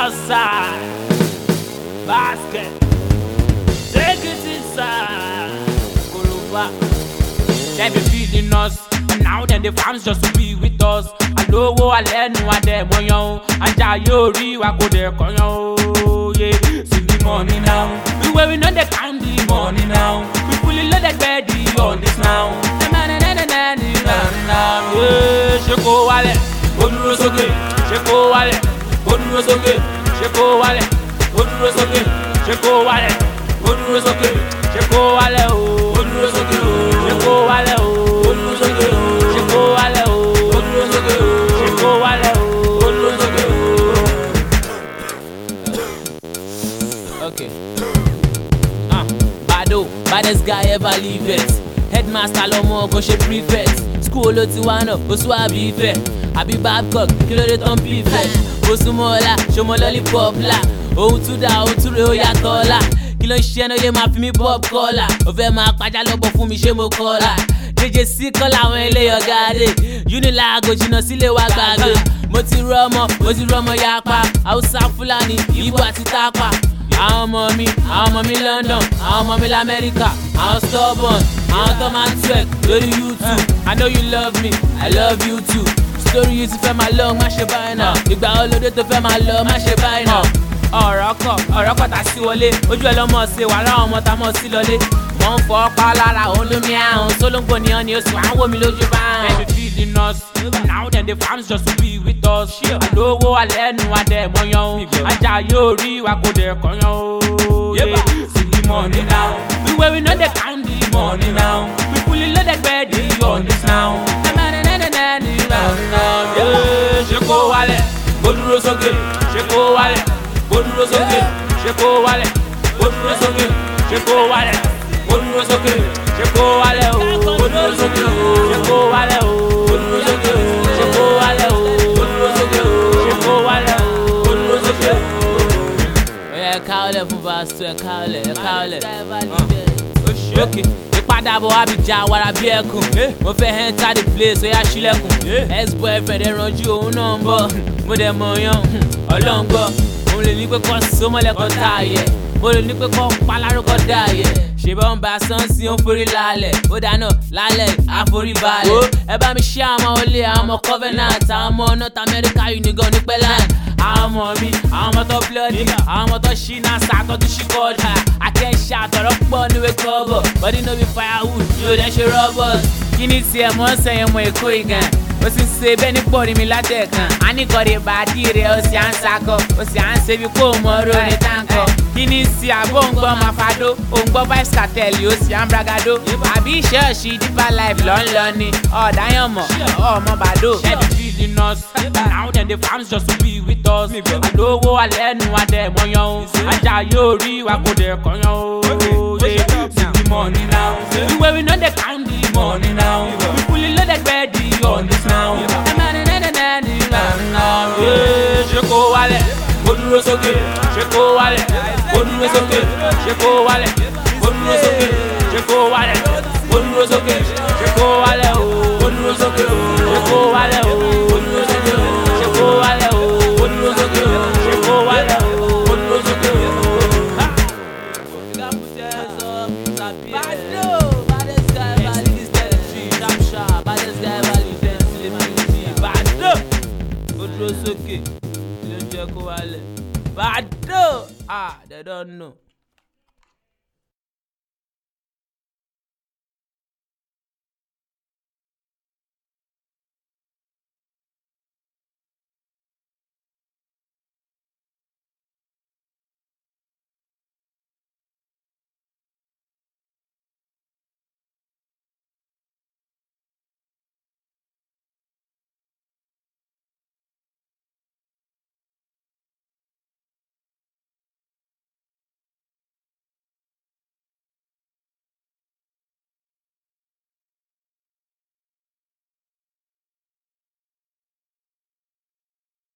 outside. Basket. Take it inside. Kuluba. They be feeding us. And now then the fans just to be with us. Alowo alenu ademo yon. Anja yori wa go there konyo. Yeah. See the money now. We where we know they count the money now. We fully loaded ready on this now. Yeah. Sheko wale. Oduro soke. Sheko wale. Oduro soke. Sheko wale. Oduro soke. Sheko wale. Oduro soke. Sheko wale o. Oduro soke o. Sheko wale o. Oduro soke o. Sheko wale o. Oduro soke o. Sheko wale o. Oduro soke o. Okay. Bado, baddest guy ever leave it. Headmaster Lomo go she prefect. School oti wano, osu abi ife. Abi Babcock, kilo de ton prefect. Osu mola, shomo lollipop la. Ohun tu da, ohun tu re o yàtọ̀ la. Kí ló ń ṣe ẹnu yé máa fi mí pop kọ́là. Ó fẹ́ máa pàjá lọ́bọ̀ fún mi ṣé mo kọ́là. JJC kọ́là àwọn ilé ọ̀gá dé. Unilag jìnnà sílé wa gbàgbé. Mo ti rọ́mọ yapa. Hausa Fulani, Igbo àti Tapa. Àwọn ọmọ mi London, àwọn ọmọ mi l'Amẹ́ríkà, àwọn stubborn, àwọn tó máa ń twerk lórí YouTube. I know you love me, I love you too. Story yìí ti fẹ́ máa lọ, má ṣe báyìí náà. Ìgbà olóde tó fẹ́ máa lọ, má ṣe báyìí náà. Ọ̀rọ̀ kọ̀ tá sí wọlé, ojú ẹ lọ́mọ ṣe wà láwọn ọmọ tá mọ̀ sí lọlé. Wọ́n ń fọ́ pa lára òun lómi àrùn, sólóńgbò ni ọ́ ni oṣù àwọn wò mí lójú bá ń. Baby feeding us, now then the fans just to be with us. Àlówó alẹ́ nu adẹ́mọ̀ yan o, ajá yóò rí wa kò dẹ̀ kọ́ yan o. See the money now, we where we know they count the money now. We fully loaded ready on this now. Sheko wale, oduro soke, sheko wale, oduro soke, sheko wale, oduro soke, sheko wale, oduro soke, sheko wale o, oduro soke o, sheko wale o, oduro soke o, sheko wale o, oduro soke o, sheko wale o, oduro soke o. Oya kaole fún vasto, kaole. Okay. Ìpadàbọ̀ Abidjan wàrà bí ẹkùn. Mo fẹ́ enter the place oya ṣílẹ̀kùn. Ex-boyfriend ẹ̀ ranjú òun náà ń bọ̀. Mo dẹ̀ mọ̀ yan Ọlọ́run gbọ́. Mo lè ní pé kọ́ sómọ́lẹ́kọ̀ tá a yẹ. Mo lè ní pé kọ́ palárúkọ dá a yẹ. Ṣèbọn bá sánsì ó ń forí lálẹ̀. Ó dáná lálẹ́ àforíbalẹ̀. Ẹ bá mi ṣe àwọn olè àwọn ọmọ Covenant. Àwọn ọmọ North America Unigon ní Pẹ́lán. Àwọn ọmọ mi, àwọn ọmọ tó bloody. Àwọn ọmọ tó ṣí náà sàtọ́ ṣí kọjá. Akẹ́ṣẹ́ àtọ̀rọ̀ pọ̀ níwèé kọ́bọ̀. Body no be firewood, yóò dẹ́ ṣe robbers. Kí ni tiẹ̀ mọ́ ń sẹ́yìn mọ́ Èkó ìgàn? Ó sì ń ṣe bẹ́ẹ̀ ní pọ̀ ní mi látẹ̀kàn. A ní kọ́ de bàdí rẹ̀ ó sì à ń sakọ. Ó sì à ń ṣe bí kò mọ oró ní táǹkọ̀. Kí ni ti àbó ń gbọ́ Mafado? Ó ń gbọ́ Vibes Cartel ó sì à ń bragado. Àbí ṣọ́ọ̀ṣì Deeper Life lọ́nlọ́ ni. Ọ̀dáyàn mọ̀, ọmọ Bàdó. Ṣebí feeding us, now then the fans just to be with us. Àlówó alẹ́ nu adẹ́mọ̀ yan o. Ajá yóò rí wa kò dẹ̀ kọ́ yan o. See the money now, we where we know they count the money now. We fully loaded ready on this now. Sheko wale, oduro soke, sheko wale, oduro soke, sheko wale, oduro soke, sheko wale, oduro soke, sheko wale o, oduro soke o, sheko wale o, oduro soke o, sheko wale o, oduro soke o, sheko wale o, oduro soke o. Baddest guy value this territory, damn sharp. Baddest guy value this celebrity. Bado, oduro soke, kí ló ń jẹ́ kó wálẹ̀. Bado, they don't know.